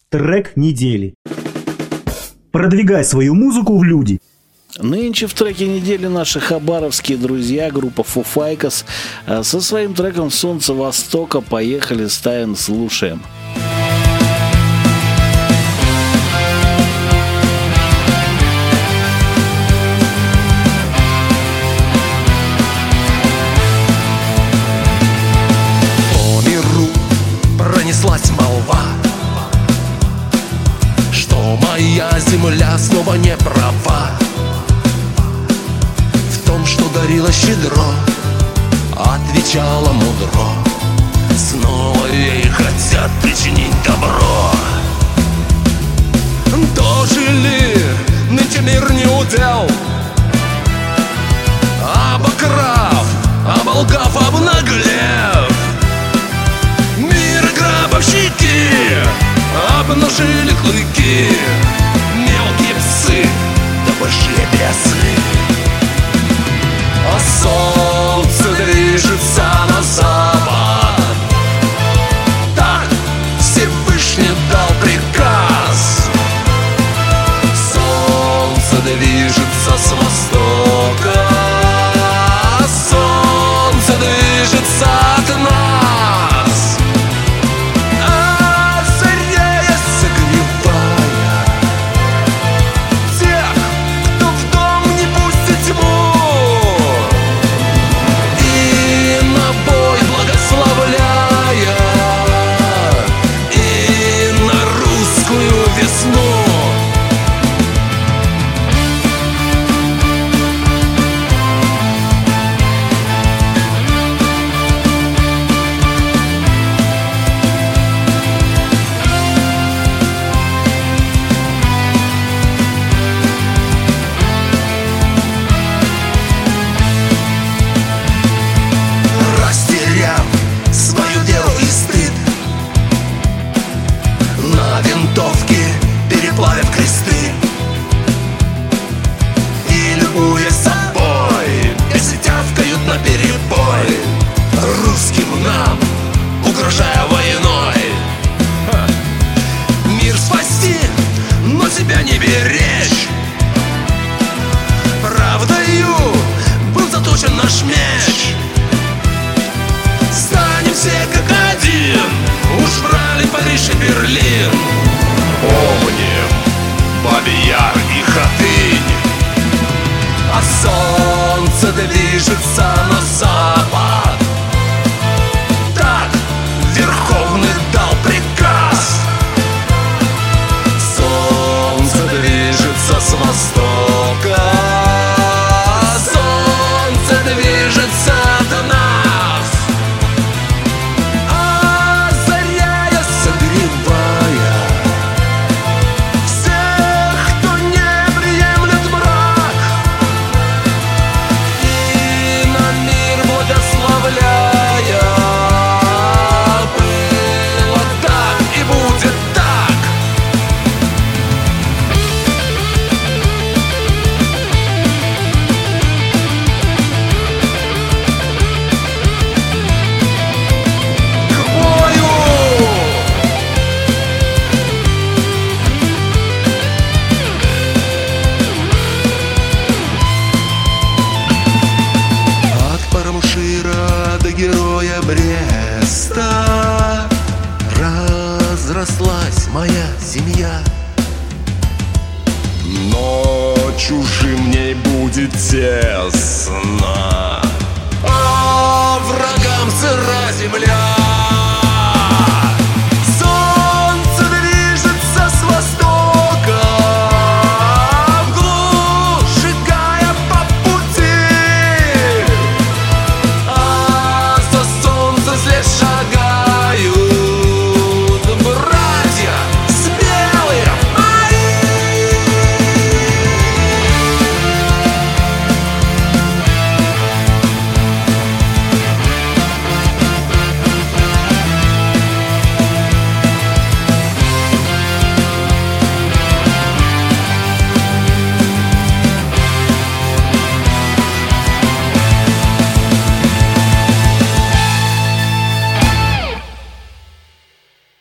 Трек недели. Продвигай свою музыку в люди. Нынче в треке недели наши хабаровские друзья, группа Foo Fighters, со своим треком «Солнце Востока». Поехали, ставим, слушаем. По миру пронеслась молва, что моя земля снова не права. В том, что дарила щедро, отвечала мудро. Снова ей хотят причинить добро. Дожили, нынче мир не удел, обокрав, оболгав, обнаглев. Мир гробовщики обнажили клыки, мелкие псы да большие бесы. А солнце движется на запад, так Всевышний дал приказ. Солнце движется с востока, солнце движется от нас, озаряя, согревая тех, кто в дом не пустит тьму. И на бой благословляя, и на русскую весну. Растеряв свою веру и стыд, на винтовке переплавив кресты, и любуясь собой, если тявкают наперебой, русским нам угрожая войной. Мир спасти, но себя не беречь. Правдою был заточен наш меч. Станем все как один, уж брали Париж и Берлин. Помним Бабий Яр и Хатынь. А солнце движется на запад, так Верховный дал приказ. Солнце движется с востока, солнце движется до нас, озаряя, согревая всех, кто не приемлет мрак, и на мир благословляя. Было так и будет так. К бою! От Парамушира до героя Бреста разрослась моя семья, но чужим мне будет тесно, а врагам сыра земля.